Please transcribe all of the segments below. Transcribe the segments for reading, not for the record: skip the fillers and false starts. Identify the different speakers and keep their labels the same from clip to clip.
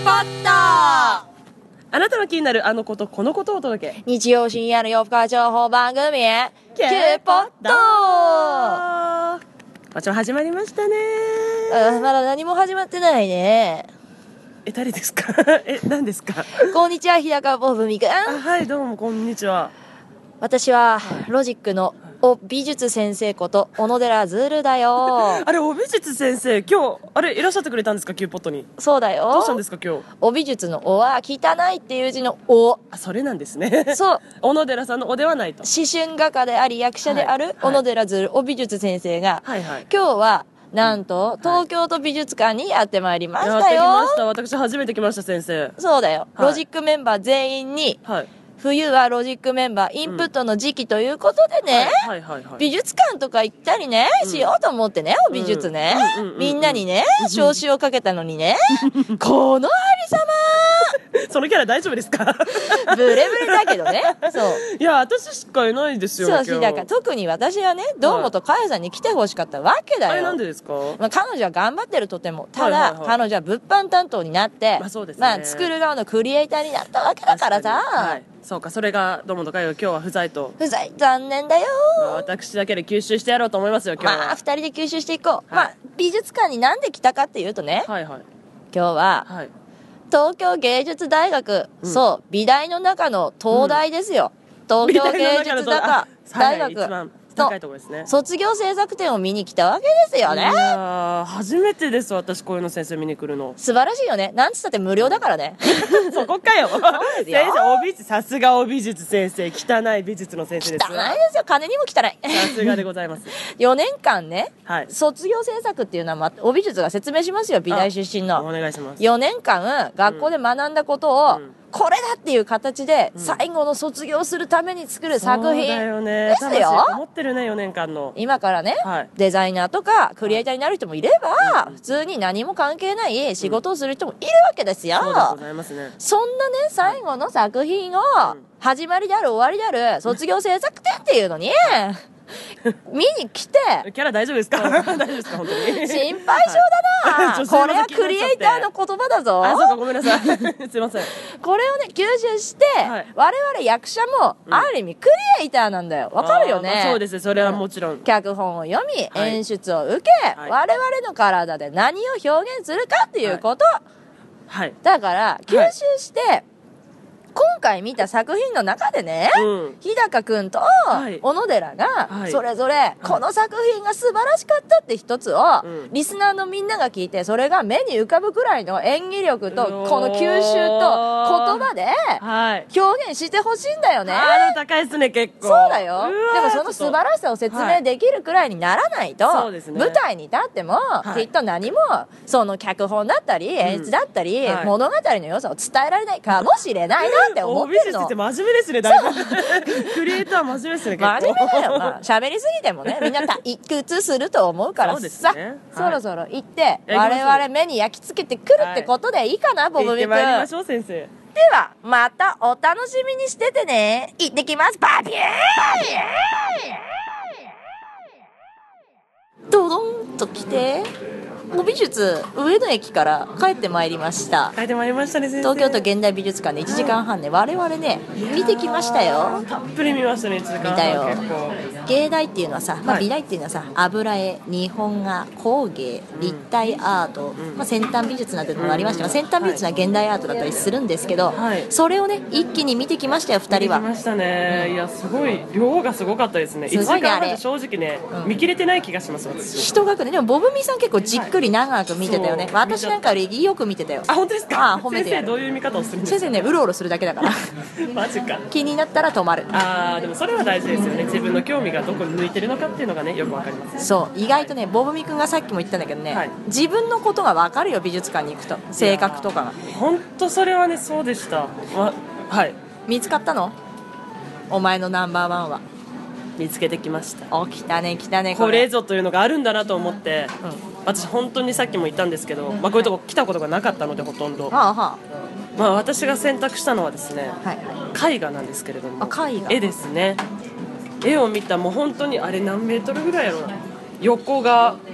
Speaker 1: ポット。
Speaker 2: あなたの気になるあのことこのことをお届け、
Speaker 1: 日曜深夜の夜更か情報番組キューポット。
Speaker 2: もちろん始まりましたね。
Speaker 1: まだ何も始まってないね。
Speaker 2: 誰ですか？何ですか？
Speaker 1: こんにちは、日高ぼぶみくん。
Speaker 2: はい、どうもこんにちは。
Speaker 1: 私はロジックのお美術先生こと小野寺ズールだよ。
Speaker 2: あれ、お美術先生、今日いらっしゃってくれたんですか？キューポットに。
Speaker 1: そうだよ。
Speaker 2: どうしたんですか今日？
Speaker 1: お美術のおは汚いっていう字のお。
Speaker 2: それなんですね。
Speaker 1: そう
Speaker 2: 小野寺さんのおではないと。
Speaker 1: 詩春画家であり役者である小野寺ズールお美術先生が、
Speaker 2: はいはい。
Speaker 1: 今日はなんと東京都美術館にやってまいりま
Speaker 2: やってき
Speaker 1: したよ。
Speaker 2: ました。私初めて来ました、先生。
Speaker 1: そうだよ、
Speaker 2: はい
Speaker 1: ロジックメンバー全員に、
Speaker 2: はい。
Speaker 1: 冬はロジックメンバーインプットの時期ということでね、
Speaker 2: はいはいはい。
Speaker 1: 美術館とか行ったりね、しようと思ってね、お美術ね、みんなにね、招集をかけたのにね、このあり
Speaker 2: そのキャラ大丈夫ですか？
Speaker 1: さま、ブレブレだけどね、そう。
Speaker 2: いや、私しかいないですよ。
Speaker 1: そう
Speaker 2: 今日
Speaker 1: だから特に私はね、堂本佳代さんに来てほしかったわけだよ。
Speaker 2: あれなんでですか？
Speaker 1: まあ、彼女は頑張ってるとても、ただ、
Speaker 2: はいはいはい
Speaker 1: 彼女は物販担当になって、
Speaker 2: まあそうですね
Speaker 1: まあ作る側のクリエイターになったわけだからさ、
Speaker 2: はい、そうか、それが堂本佳代が今日は不在と。
Speaker 1: 不在、残念だよ。
Speaker 2: まあ私だけで吸収してやろうと思いますよ今日は。
Speaker 1: まあ二人で吸収していこう、まあ美術館になんで来たかっていうとね、
Speaker 2: はいはい
Speaker 1: 今日は
Speaker 2: はい。
Speaker 1: 東京芸術大学、そう美大の中の東大ですよ、東京芸術大学
Speaker 2: 一番高いところですね。
Speaker 1: 卒業制作展を見に来たわけですよね。
Speaker 2: いやー、初めてです。私こういうの先生見に来るの。
Speaker 1: 素晴らしいよね。なんつったって無料だからね。
Speaker 2: そこかよ。
Speaker 1: ですよ
Speaker 2: 先生、お美術、さすがお美術先生、汚い美術の先生です。
Speaker 1: 汚いですよ。金にも汚い。
Speaker 2: さすがでございます。
Speaker 1: 4年間ね、
Speaker 2: はい。
Speaker 1: 卒業制作っていうのは、お美術が説明しますよ、美大出身
Speaker 2: お
Speaker 1: の。
Speaker 2: 願いします。
Speaker 1: 4年間学校で学んだことを、
Speaker 2: うん
Speaker 1: これだっていう形で最後の卒業するために作る作品
Speaker 2: そうだよね。
Speaker 1: ですよ。
Speaker 2: 魂こもってるね、4年間の。
Speaker 1: 今からね、
Speaker 2: はい
Speaker 1: デザイナーとかクリエイターになる人もいれば、普通に何も関係ない仕事をする人もいるわけですよ。
Speaker 2: そうでございますね。
Speaker 1: そんなね、最後の作品を、始まりである終わりである卒業制作展っていうのに、見に来て、
Speaker 2: キャラ大丈夫ですか？大丈夫ですか本当に？
Speaker 1: 心配性だな、
Speaker 2: はい
Speaker 1: これはクリエイターの言葉だぞ。
Speaker 2: あ、そうか、ごめんなさい。すいません。
Speaker 1: これをね、吸収して、
Speaker 2: はい
Speaker 1: 我々役者も、ある意味クリエイターなんだよ。わかるよね。
Speaker 2: まあそうです。それはもちろん。
Speaker 1: 脚本を読み、
Speaker 2: はい
Speaker 1: 演出を受け、
Speaker 2: はい
Speaker 1: 我々の体で何を表現するかっていうこと。
Speaker 2: はい。
Speaker 1: だから、吸収して、今回見た作品の中でね、
Speaker 2: うん。
Speaker 1: 日高くんと
Speaker 2: い
Speaker 1: 小野寺が
Speaker 2: はい
Speaker 1: それぞれこの作品が素晴らしかったって一つを
Speaker 2: うん
Speaker 1: リスナーのみんなが聞いて、それが目に浮かぶくらいの演技力とこの吸収と言葉で
Speaker 2: はい。
Speaker 1: 表現してほしいんだよね。
Speaker 2: ハードル高いですね、結構。
Speaker 1: そうだよ。
Speaker 2: うわー
Speaker 1: でもその素晴らしさを説明できるくらいにならないと、
Speaker 2: そうですね
Speaker 1: 舞台に立っても
Speaker 2: い
Speaker 1: きっと何もその脚本だったり演出だったり
Speaker 2: はい
Speaker 1: 物語の良さを伝えられないかもしれないなって思ってるの。
Speaker 2: お美術って真面目ですね、だいぶ。クリエイター真面目ですね、結構。
Speaker 1: 真面目だよ。まあ喋りすぎてもね、みんな退屈すると思うから
Speaker 2: そうです
Speaker 1: さ、
Speaker 2: ねはい
Speaker 1: そろそろ行って
Speaker 2: 行きましょう
Speaker 1: 我々目に焼き付けてくるってことでいいかな、ボブ
Speaker 2: 行って
Speaker 1: ミ君。で
Speaker 2: まいりましょう、先生。
Speaker 1: はまたお楽しみにしててね。行ってきます。バビュードドンと来て、お美術上野駅から帰ってまいりました。
Speaker 2: 書いてまいりましたね、先生。
Speaker 1: 東京都現代美術館で1時間半ね、我々ね見てきましたよ。
Speaker 2: たっぷり見ましたね、1時間半。
Speaker 1: 見たよ
Speaker 2: 結構。
Speaker 1: 芸大っていうのはさ、まあ、
Speaker 2: はい
Speaker 1: 美大っていうのはさ、油絵、日本画、工芸、立体アート、まあ、先端美術なんていうのもありましたが、先端美術は現代アートだったりするんですけど、
Speaker 2: はい
Speaker 1: それをね一気に見てきましたよ、2人は。
Speaker 2: 見ましたね。いや、すごい、量がすごかったですね。1
Speaker 1: すごいね
Speaker 2: 時間半で
Speaker 1: あれ
Speaker 2: 正直ね、見切れてない気がします、私。
Speaker 1: 一学年でもボブミさん結構じっくり長く見てたよね、
Speaker 2: そう
Speaker 1: 私なんかよりよく見てたよ。
Speaker 2: あ、本当ですか？
Speaker 1: ああ褒めてやる。
Speaker 2: 先生どういう見方をするんですか？
Speaker 1: 先生ね、うろうろするだけだから
Speaker 2: マジか。
Speaker 1: 気になったら止まる。
Speaker 2: あー、でもそれは大事ですよね。自分の興味がどこに向いてるのかっていうのがね、よくわかります。
Speaker 1: そう意外とね、ボブミ君がさっきも言ったんだけどね、
Speaker 2: はい
Speaker 1: 自分のことが分かるよ、美術館に行くと性格とかが。
Speaker 2: 本当それはね、そうでした。はい。
Speaker 1: 見つかったの？お前のナンバーワンは。
Speaker 2: 見つけてきました。
Speaker 1: お、来たね来たね
Speaker 2: これぞというのがあるんだなと思って、私本当にさっきも言ったんですけど、まあ、こういうとこ来たことがなかったのでほとんど、
Speaker 1: はあは
Speaker 2: まあ、私が選択したのはですね、
Speaker 1: あ、はいはい。
Speaker 2: 絵画なんですけれども、
Speaker 1: あ、絵画。
Speaker 2: 絵ですね。絵を見た、もう本当にあれ何メートルぐらいやろうな、横が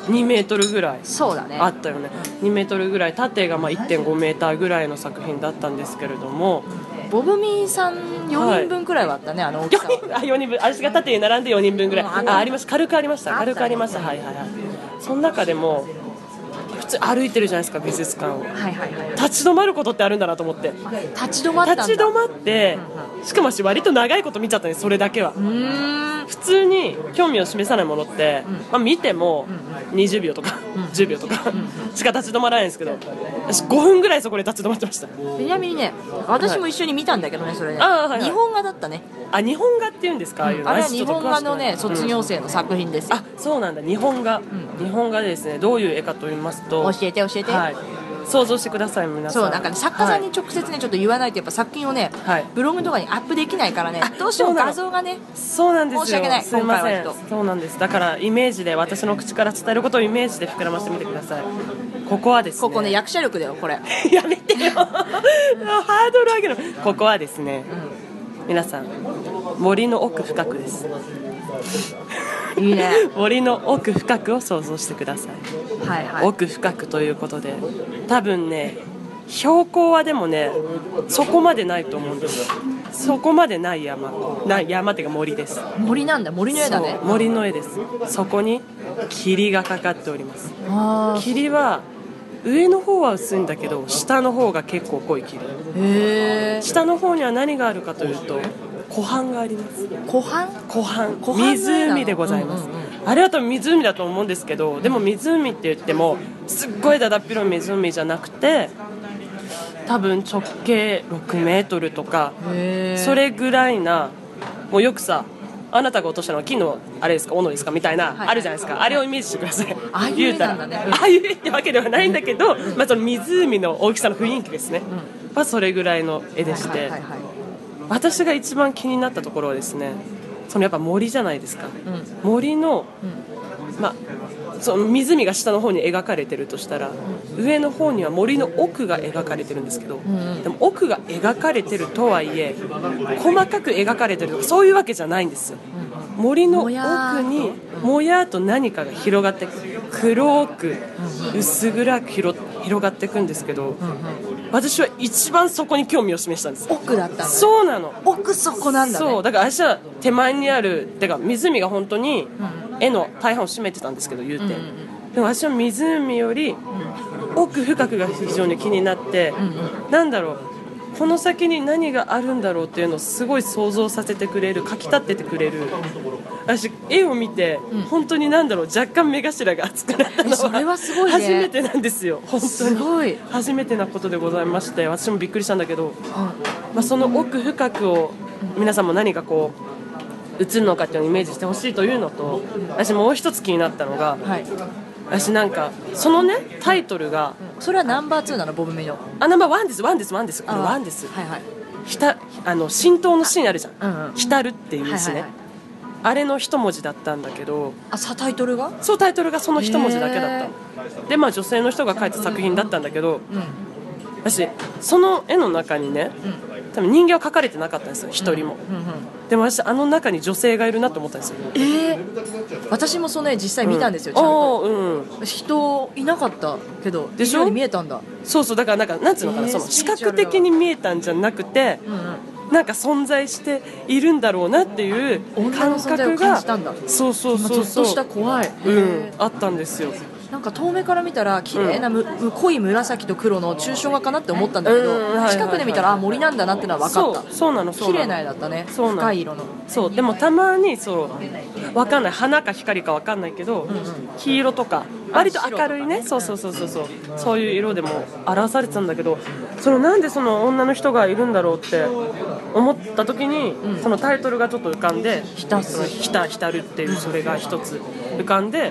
Speaker 2: 2メートルぐらい
Speaker 1: そうだね。
Speaker 2: あったよね。2メートルぐらい、縦が1.5メーターぐらいの作品だったんですけれども、
Speaker 1: ボブミーさん4人分くらいはあったね、あの大きさは。
Speaker 2: 4人分、私が縦に並んで4人分ぐらい、ありました、軽くありました、
Speaker 1: あったね
Speaker 2: 軽くありました、はいはいはい。その中でも普通歩いてるじゃないですか、美術館を。
Speaker 1: はいはいはい。
Speaker 2: 立ち止まることってあるんだなと思って、
Speaker 1: 立ち止まったんだ。
Speaker 2: 立ち止まって、しかも私割と長いこと見ちゃったね、それだけは。普通に興味を示さないものって、見ても20秒とか10秒とかしか立ち止まらないんですけど、私5分ぐらいそこで立ち止まってました。
Speaker 1: ちなみにね、私も一緒に見たんだけどね、それね。
Speaker 2: はいはい、
Speaker 1: 日本画だったね。
Speaker 2: あ、日本画っていうんですか、ああいうの。
Speaker 1: あれは日本画のね、卒業生の作品ですよ。
Speaker 2: あ、そうなんだ、日本画、日本画でですね、どういう絵かと言いますと、
Speaker 1: 教えて教えて。
Speaker 2: はい、想像してください、皆さん。
Speaker 1: そう、なんかね、作家さんに直接ね、ちょっと言わないとやっぱ作品をね、ブログとかにアップできないからね、どうしても画像がね、
Speaker 2: そうなんですよ、
Speaker 1: 申し訳ない、
Speaker 2: すいません、
Speaker 1: 今回は
Speaker 2: そうなんです。だからイメージで、私の口から伝えることをイメージで膨らませてみてください。ここはですね、
Speaker 1: ここね、役者力だよこれ。
Speaker 2: やめてよハードル上げる。ここはですね、皆さん、森の奥深くです。
Speaker 1: いいね。
Speaker 2: 森の奥深くを想像してください。
Speaker 1: はいはい。
Speaker 2: 奥深くということで、多分ね、標高はでもね、そこまでないと思うんですよ。そこまでない山っていうか森です。
Speaker 1: 森なんだ、森の絵だね。
Speaker 2: 森の絵です。そこに霧がかかっております。霧は上の方は薄いんだけど、下の方が結構濃い霧。
Speaker 1: へー。
Speaker 2: 下の方には何があるかというと、湖畔があります。湖畔湖でございます。あれは多分湖だと思うんですけど、でも湖って言ってもすっごいだだっ広い湖じゃなくて、多分直径6メートルとか、それぐらいな、もうよくさ、あなたが落としたのは金のあれですか、斧ですかみたいな、あるじゃないですか。あれをイメージしてください。
Speaker 1: ああいう絵なんだね。
Speaker 2: ああいう絵ってわけではないんだけど、その湖の大きさの雰囲気ですね、それぐらいの絵でして、私が一番気になったところはですね、そのやっぱ森じゃないですか、森の、その湖が下の方に描かれてるとしたら、上の方には森の奥が描かれてるんですけど、でも奥が描かれてるとはいえ、細かく描かれてるとかそういうわけじゃないんですよ。森の奥にもやっと何かが広がって黒く薄暗く広がっていくんですけど、私は一番そこに興味を示したんです。
Speaker 1: 奥だったんだね。
Speaker 2: そうなの、
Speaker 1: 奥そこなんだね。
Speaker 2: そうだから私は手前にあるてか湖が本当に絵の大半を占めてたんですけど、言うて、でも私は湖より奥深くが非常に気になって、なんだろう、この先に何があるんだろうっていうのをすごい想像させてくれる、かきたててくれる。私絵を見て、本当になんだろう、若干目頭が熱くなったのは、
Speaker 1: それはすごいね、
Speaker 2: 初めてなんですよ。本当に
Speaker 1: すごい
Speaker 2: 初めてなことでございまして、私もびっくりしたんだけど、その奥深くを皆さんも何かこう映るのかっていうのをイメージしてほしいというのと、私もう一つ気になったのが、私なんかそのねタイトルが、
Speaker 1: それはナンバー2なの、ボブミの。
Speaker 2: ナンバーワンです、これワンです。浸透のシーンあるじゃん、浸るっていうですね、あれの一文字だったんだけど、
Speaker 1: タイトルが
Speaker 2: タイトルがその一文字だけだったので、女性の人が描いた作品だったんだけど、私その絵の中にね、多分人間は描かれてなかったんですよ、一人も。でも私あの中に女性がいるなと思ったんですよ。
Speaker 1: 私もその絵実際見たんですよ、ちゃんと。人いなかったけど、でしょ、見えたんだ。
Speaker 2: そうだからなんつうのかな、その視覚的に見えたんじゃなくて、なんか存在しているんだろうなっていう感覚が、そうちょっと
Speaker 1: した怖い、
Speaker 2: あったんですよ。
Speaker 1: なんか遠目から見たら綺麗な濃い紫と黒の抽象画かなって思ったんだけど、近くで見たら森なんだなってのは分かった。
Speaker 2: そうなの
Speaker 1: 綺麗な絵だったね、深い色の。
Speaker 2: でもたまに分かんない、花か光か分かんないけど、黄色とか割と明るいね、そういう色でも表されてたんだけど、なんでその女の人がいるんだろうって思った時に、そのタイトルがちょっと浮かんで、浸るっていう、それが一つ浮かんで、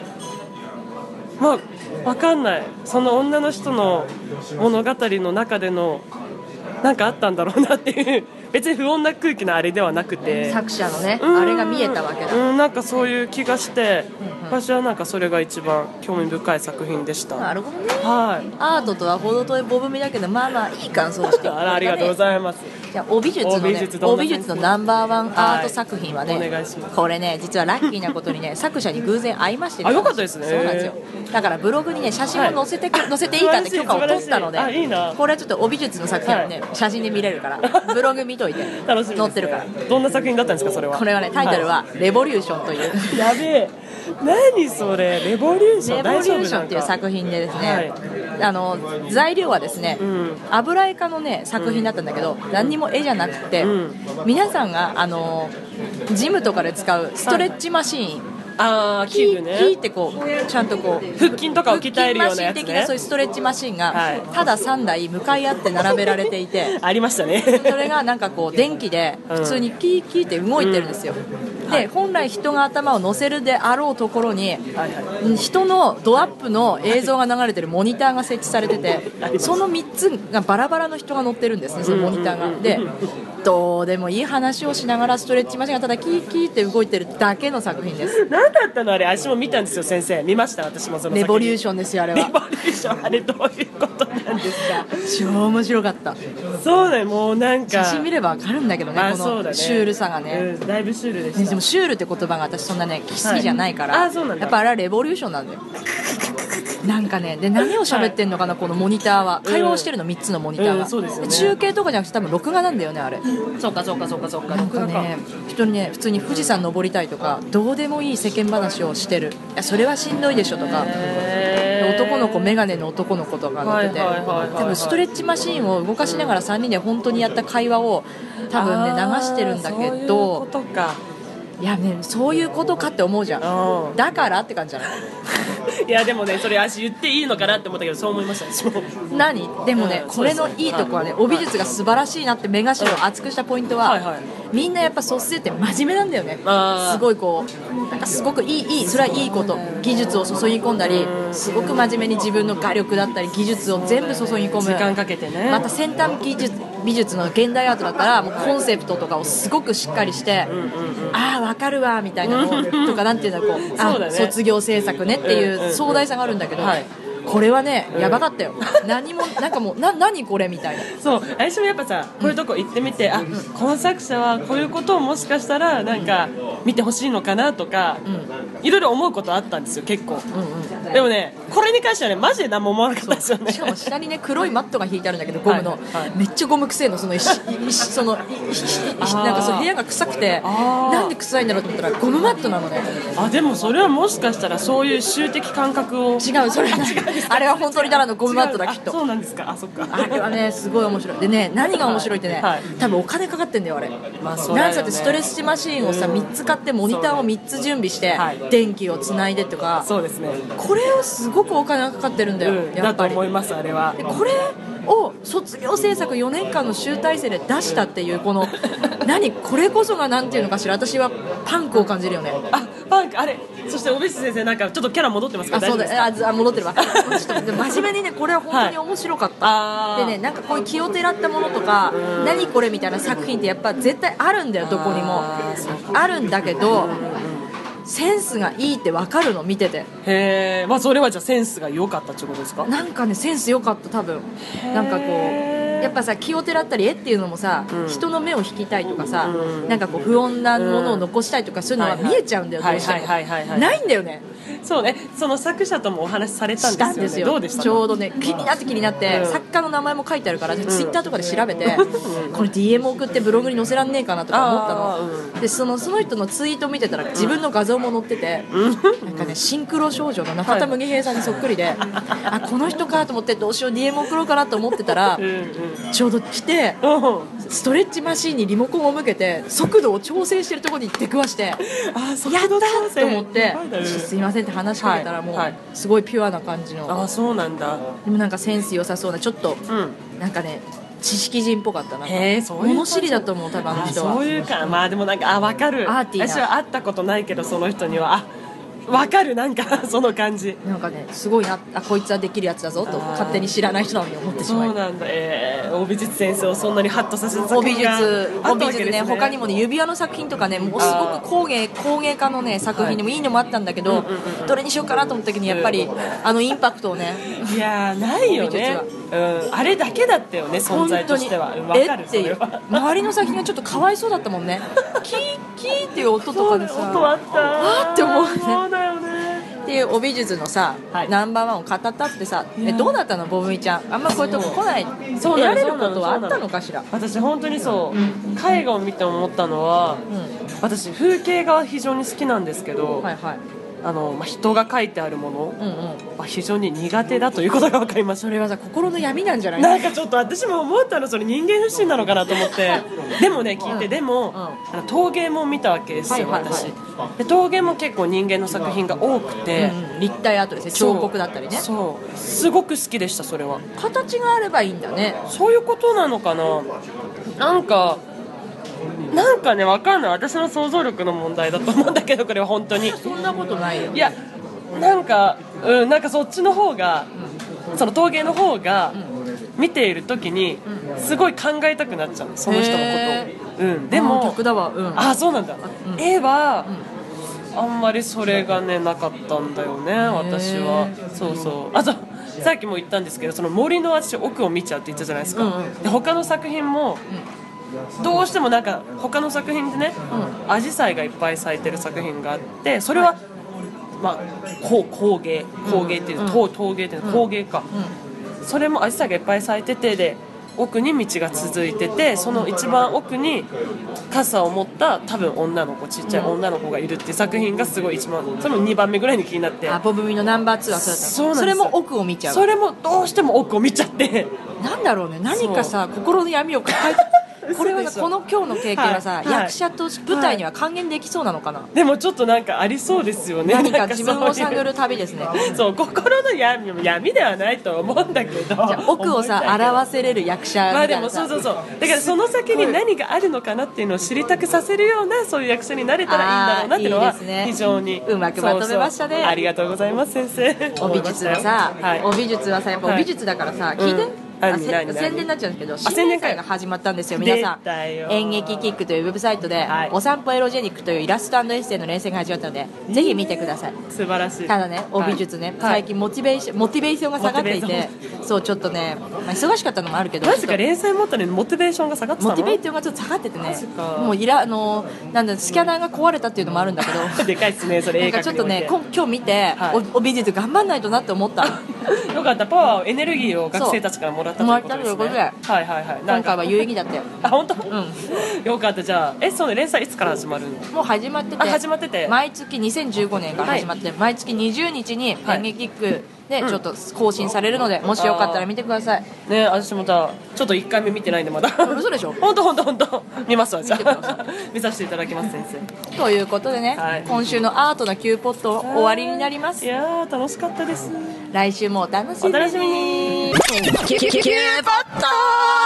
Speaker 2: 分かんない、その女の人の物語の中でのなんかあったんだろうなっていう、別に不穏な空気のあれではなくて、
Speaker 1: 作者のね、あれが見えたわけだ。
Speaker 2: なんかそういう気がして、私はなんかそれが一番興味深い作品でした。
Speaker 1: なるほどね。アートとは程遠いボブミだけど、いい感想をしていただいたね。
Speaker 2: ありがとうございます。
Speaker 1: じゃあ帯術のね、帯術のナンバーワンアート作品はね、
Speaker 2: お願いします。
Speaker 1: これね実はラッキーなことにね作者に偶然会いましてね、
Speaker 2: あ、よかったですね。
Speaker 1: そうなんですよ。だからブログにね写真を載せていいかって許可を取ったので、
Speaker 2: あ、いいな。
Speaker 1: これはちょっと帯術の作品をね、写真で見れるからブログ見といて
Speaker 2: 楽しみですね。
Speaker 1: 載ってるから。
Speaker 2: どんな作品だったんですか、それは。
Speaker 1: これはねタイトルはレボリューションという、
Speaker 2: やべえ、何それ、レボリューション。
Speaker 1: レボリューションっていう作品でですね、材料はですね、油絵家のね作品だったんだけど、何にも絵じゃなくて、皆さんがジムとかで使うストレッチマシーン、
Speaker 2: ああ、器具ね。
Speaker 1: キーってこうちゃんとこう
Speaker 2: 腹筋とかを鍛えるようなやつね。
Speaker 1: 腹筋マシン的なそういうストレッチマシンが、
Speaker 2: はい
Speaker 1: ただ3台向かい合って並べられていて
Speaker 2: ありましたね。
Speaker 1: それがなんかこう電気で普通にキーキーって動いてるんですよ、で本来人が頭を乗せるであろうところに人のドアップの映像が流れてるモニターが設置されてて、その3つがバラバラの人が乗ってるんですね、そのモニターが。でどうでもいい話をしながらストレッチマシンがただキーキーって動いてるだけの作品です。
Speaker 2: 何だったのあれ。私も見たんですよ、先生。見ました、私もその。
Speaker 1: レボリューションですよ、あれは。
Speaker 2: レボリューション、あれどういうことなんですか。
Speaker 1: 超面白かった。
Speaker 2: そうね、もうなんか
Speaker 1: 写真見ればわかるんだけどね、こ
Speaker 2: そうだね、
Speaker 1: のシュールさがね、
Speaker 2: だいぶシュールでした。
Speaker 1: でもシュールって言葉が私そんなね好きじゃないから、
Speaker 2: はい、そうなんだ。
Speaker 1: やっぱあれはレボリューションなんだよ。なんかね、で何を喋ってんのかな、このモニターは会話をしてるの、3つのモニターが、
Speaker 2: そうですよね。
Speaker 1: で中継とかじゃなくて多分録画なんだよね、あれ。
Speaker 2: そうかそうかそうかそうか。
Speaker 1: なんかね、人にね普通に富士山登りたいとかどうでもいい世間話をしてる、いやそれはしんどいでしょとか、男の子、メガネの男の子とか乗ってて、多分ストレッチマシーンを動かしながら3人で本当にやった会話を多分ね流してるんだけど、
Speaker 2: そういうことか。
Speaker 1: いやね、そういうことかって思うじゃん。だからって感じじゃない。
Speaker 2: いやでもね、それ足言っていいのかなって思ったけど、そう思いました、私も。
Speaker 1: 何でもね、これのいいとこはね、帯術が素晴らしいなって目頭を熱くしたポイントは、みんなやっぱ卒生って真面目なんだよね。すごいこうなんかすごくいいそれはいいこと、技術を注ぎ込んだり、すごく真面目に自分の画力だったり技術を全部注ぎ込む、
Speaker 2: 時間かけてね。
Speaker 1: また先端美術の現代アートだったらもうコンセプトとかをすごくしっかりして、ああ分かるわみたいなのとか、なんていうんだろう、こうあ卒業制作ねっていう壮大さがあるんだけど、これはねやばかったよ。何もなんかもう何これみたいな。
Speaker 2: そう、私もやっぱさ、こういうとこ行ってみて、あ、この作者はこういうことをもしかしたらなんか見てほしいのかなとか、いろいろ思うことあったんですよ、結構。でもね、これに関してはね、マジで何も思わなかったですよね。
Speaker 1: しかも下にね黒いマットが引いてあるんだけど、ゴムの、めっちゃゴムくせえの、そのなんかそう部屋が臭くて、なんで臭いんだろうと思ったらゴムマットなのね。
Speaker 2: あ、でもそれはもしかしたらそういう習的感覚を。
Speaker 1: 違う、それはあれは本当にただのゴムマットだ、きっと。
Speaker 2: そうなんですか。あ、そっか。
Speaker 1: あれはねすごい面白い。でね、何が面白いってね、多分お金かかってんだよあれ。なんつってストレッチマシーンをさ3つ買って、モニターを3つ準備して、電気をつないでとか、
Speaker 2: そうですね、
Speaker 1: これをすごくお金がかかってるんだよ、やっぱり。
Speaker 2: だと思います、あれは。
Speaker 1: でこれを卒業制作4年間の集大成で出したっていうこのこれこそがなんていうのかしら、私はパンクを感じるよね。
Speaker 2: あ、パンク、あれ。そして帯先生、なんかちょっとキャラ戻ってますか。
Speaker 1: そうだ、戻ってるわ。ちょっと真面目にね、これは本当に面白かった、でね、なんかこういう気をてらったものとか、何これみたいな作品ってやっぱ絶対あるんだよ、どこにもあるんだけど、センスがいいって分かるの、見てて。
Speaker 2: へえ、まあそれはじゃあセンスが良かったってことですか。
Speaker 1: なんかねセンス良かった、多分。なんかこうやっぱさ、気をてらったり絵っていうのもさ、人の目を引きたいとかさ、なんかこう不穏なものを残したいとか、そういうのは見えちゃうんだよ、どうしても。ないんだよね。
Speaker 2: そうね、その作者ともお話しされたんですよね。どうでした？
Speaker 1: ちょうどね、気になって、作家の名前も書いてあるから、ツイッターとかで調べて、これ DM 送ってブログに載せらんねえかなとか思ったの。でその人のツイート見てたら自分の画像も載ってて、なんかね、シンクロ少女の中田麦平さんにそっくりで、あ、この人かと思って、どうしよう DM 送ろうかなと思ってたら、ちょうど来て、ストレッチマシーンにリモコンを向けて速度を調整してるところに出くわして、やったと思って、すいませんって話しかけたら、もうすごいピュアな感じの。
Speaker 2: あ、そうなんだ。
Speaker 1: でもなんかセンス良さそうな、ちょっとなんかね、知識人っぽかったな。
Speaker 2: そういう
Speaker 1: 物知りだと思う、多分あの人は。
Speaker 2: そういうか、まあでもなんか、あ、分かる。
Speaker 1: アーティーな。
Speaker 2: 私は会ったことないけど、その人には、あ、 わかる、なんかその感じ。
Speaker 1: なんかねすごいな、あこいつはできるやつだぞと勝手に知らない人なのに思ってしまい、
Speaker 2: そうなんだ。お美術先生をそんなにハッとさせる作
Speaker 1: お美
Speaker 2: 品が
Speaker 1: 術
Speaker 2: あったわけですね。
Speaker 1: 他にもね指輪の作品とかねもうすごく工芸家のね作品でもいいのもあったんだけど、どれにしようかなと思った時にやっぱりインパクトをね、
Speaker 2: いやーないよね、あれだけだったよね、存在としては。わかる、
Speaker 1: っていう周りの作品がちょっとかわいそうだったもんねキーキーっていう音とかでさ、
Speaker 2: 音あった
Speaker 1: あーって思うね。
Speaker 2: そうだよね。
Speaker 1: っていうお美術のさ、ナンバーワンを語ったってさ、どうだったのボブミちゃん、あんまこういうとこ来ない、得られることはあったのかしら。
Speaker 2: 私本当にそう、絵画を見て思ったのは、私風景が非常に好きなんですけど、
Speaker 1: はいはい、
Speaker 2: 人が描いてあるものは非常に苦手だということが分かりました。
Speaker 1: それはさ心の闇なんじゃない？
Speaker 2: なんかちょっと私も思ったの、それ人間不信なのかなと思ってでもね聞いて、でも陶芸も見たわけですよ、私で。陶芸も結構人間の作品が多くて、
Speaker 1: 立体アートですね、彫刻だったりね。
Speaker 2: そうすごく好きでした。それは
Speaker 1: 形があればいいんだね。
Speaker 2: そういうことなのかな。なんかね、わかんない、私の想像力の問題だと思うんだけど、これは本当に
Speaker 1: そんなことないよ。
Speaker 2: いやなんかそっちの方が、その陶芸の方が見ている時にすごい考えたくなっちゃう、その人のことを。でも
Speaker 1: 逆だわ、
Speaker 2: あ、そうなんだ。絵はあんまりそれがねなかったんだよね、私は。そうそう。あとさっきも言ったんですけど、その森の私奥を見ちゃうって言ったじゃないですか。で他の作品もどうしてもなんか他の作品でね、アジサイがいっぱい咲いてる作品があって、それは工芸っていう陶芸っていう工芸か、それもアジサイがいっぱい咲いてて、で奥に道が続いてて、その一番奥に傘を持った多分女の子、ちっちゃい女の子がいるっていう作品がすごい一番、それも2番目ぐらいに気になって。
Speaker 1: ボブミのナンバー2はそうだった。
Speaker 2: そうなんです。
Speaker 1: それも奥を見ちゃう。
Speaker 2: それもどうしても奥を見ちゃって、
Speaker 1: なんだろうね、何かさ、心の闇を抱えてこれはこの今日の経験はさ、役者と舞台には還元できそうなのかな。
Speaker 2: でもちょっとなんかありそうですよね。
Speaker 1: 何か自分を探る旅ですね。
Speaker 2: そう心の闇ではないと思うんだけど、じゃ
Speaker 1: あ奥をさ表せれる役者みたいな。
Speaker 2: でもそうだからその先に何があるのかなっていうのを知りたくさせるような、そういう役者になれたらいいんだろうなっていうのは非常に
Speaker 1: うまくまとめましたね。
Speaker 2: ありがとうございます先生。
Speaker 1: お美術はさ、お美術はさ、やっぱお美術だからさ、聞いて。宣伝になっちゃうんですけど、新年会が始まったんですよ。皆さん、演劇キックというウェブサイトで、お散歩エロジェニックというイラストエッセイの連載が始まったので、ぜひ見てください。
Speaker 2: 素晴らしい。
Speaker 1: ただね、お美術ね、最近モチベーションが下がっていて、そうちょっとね、忙しかったのもあるけど、
Speaker 2: マジか、連載持ったのにモチベーションが下がってたの？
Speaker 1: モチベーションがちょっと下がっててね、もうなんだスキャナーが壊れたっていうのもあるんだけど、
Speaker 2: でかいっすね、それ。
Speaker 1: なんかちょっとね、今日見て、お美術頑張んないとなって思った。
Speaker 2: よかった、パワーエネルギーを学生たちからもらったということですね。はいはいはい。
Speaker 1: 今回は有意義だったよ。
Speaker 2: あ、本当？よかった。じゃあその連載いつから始まるの？
Speaker 1: もう始まってて、毎月2015年が始まって、毎月20日に演劇キックでちょっと更新されるので、もしよかったら見てください
Speaker 2: ね。私もじゃあちょっと1回目見てないんでまだ。
Speaker 1: 嘘でしょ？
Speaker 2: 本当見ますわ。じゃあ見させていただきます先生。
Speaker 1: ということでね、今週のアートなQポット終わりになります。
Speaker 2: いやー楽しかったです。
Speaker 1: 来週もお楽しみに。
Speaker 2: Qポット。